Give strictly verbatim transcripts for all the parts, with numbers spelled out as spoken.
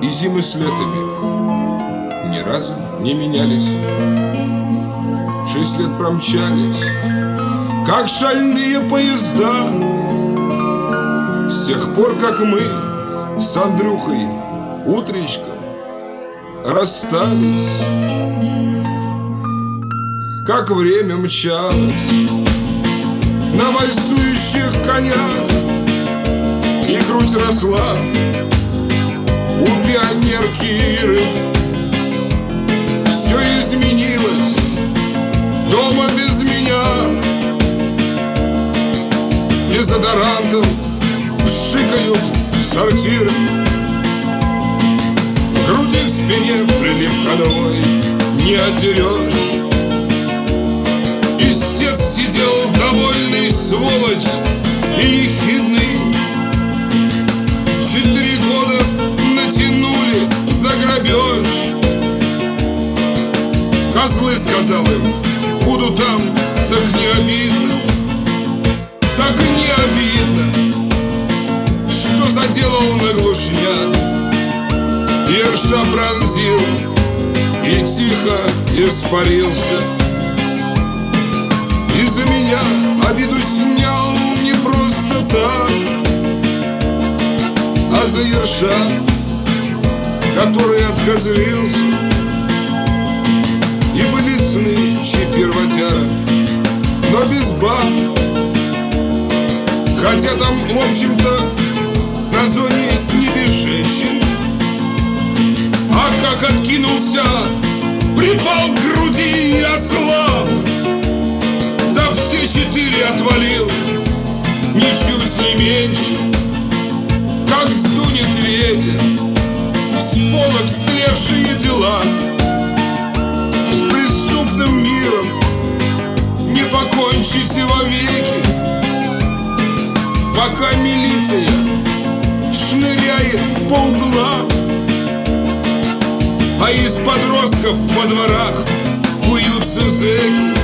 И зимы с летами ни разу не менялись. Шесть лет промчались, как шальные поезда, с тех пор, как мы с Андрюхой утречком расстались. Как время мчалось на вальсующих конях, и грудь росла у пионерки Иры. Все изменилось дома без меня. Дезодорантом пшикают сортиры, груди к спине прилив конвой не отдерешь. Истец сидел довольный, сволочь и ехидный. Четыре года натянули за грабеж. Козлы, сказал им, буду там, так не обидно. Так не обидно, что заделал на глушня. Ерша пронзил и тихо испарился. И за меня обиду снял не просто так, а за ерша, который откозлился. И были сны чефир водяра, но без баб. Хотя там, в общем-то, на зоне не без женщин. А как откинулся, припал к груди и ослаб. За все четыре отвалил, ничуть не меньше. Как сдунет ветер с полок стлевшие дела. С преступным миром не покончите вовеки, пока милиция шныряет по углам, а из подростков во дворах куются зэки.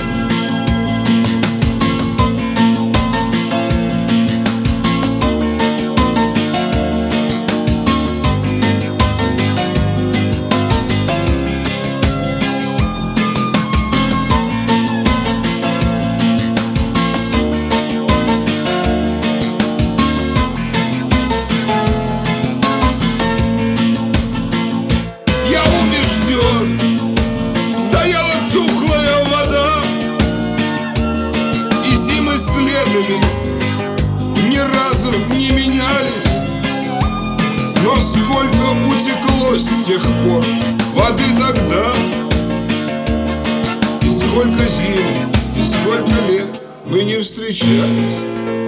Стояла тухлая вода, и зимы с летами ни разу не менялись. Но сколько утекло с тех пор воды тогда, и сколько зим, и сколько лет мы не встречались.